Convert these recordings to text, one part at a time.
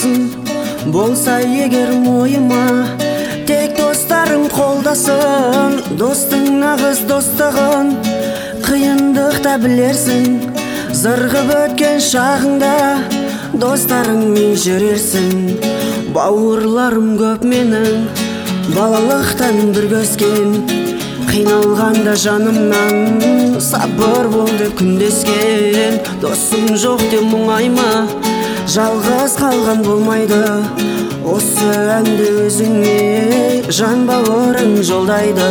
болмасын, болса егер мойыма, тек достарың қолдасын. Достың нағыз достығын қиындықта білерсің, зырғып өткен шағыңда достарыңмен жүрерсің. Бауырларым көп менің, балалықтан бірге өскен, қиналғанда жанымнан сабыр бол деп күндескен. Досым жоқ деп мұңайма, жалғыз қалған болмайды. Осы әнді өзіңе жан бауырың жолдайды.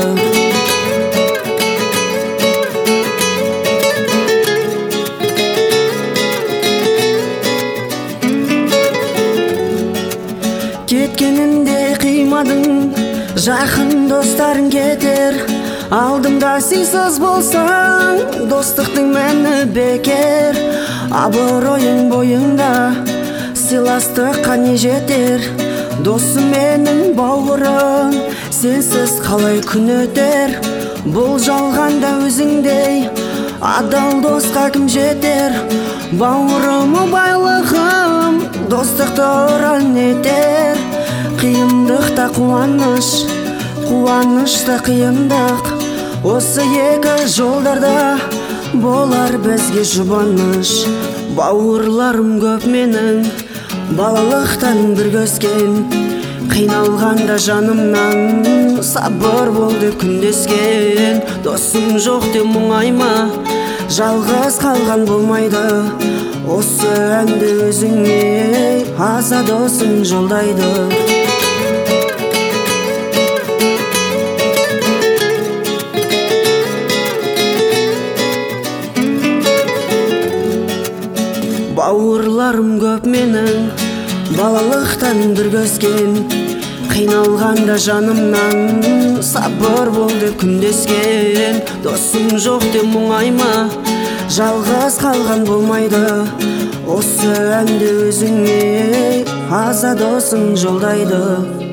Кеткенінде қимадың, жақын достарың кетер. Алдымда сыйсыз болсаң, достықтың мәні бекер. Абыройың бойыңда, сыйластыққа не жетер? Досым менің бауырым, сенсіз қалай күн өтер? Бұл жалғанда өзіңдей адал досқа кім жетер? Бауырым байлығым, достықты ұран етер. Қиындықта қуаныш, қуанышта қиындық. Осы екі жолдарда болар бізге жұбаныш. Бауырларым көп менің, балалықтан бірге өскен, қиналғанда жанымнан сабыр бол деп күндескен. Досым жоқ деп мұңайма, жалғыз қалған болмайды. Осы әнді өзіңе аза досың жолдайды. Бауырларым көп менің, балалықтан бірге өскен, қиналғанда жанымнан сабыр бол деп күндескен. Досым жоқ деп мұңайма, жалғыз қалған болмайды. Осы әнді өзіңе аза досың жолдайды.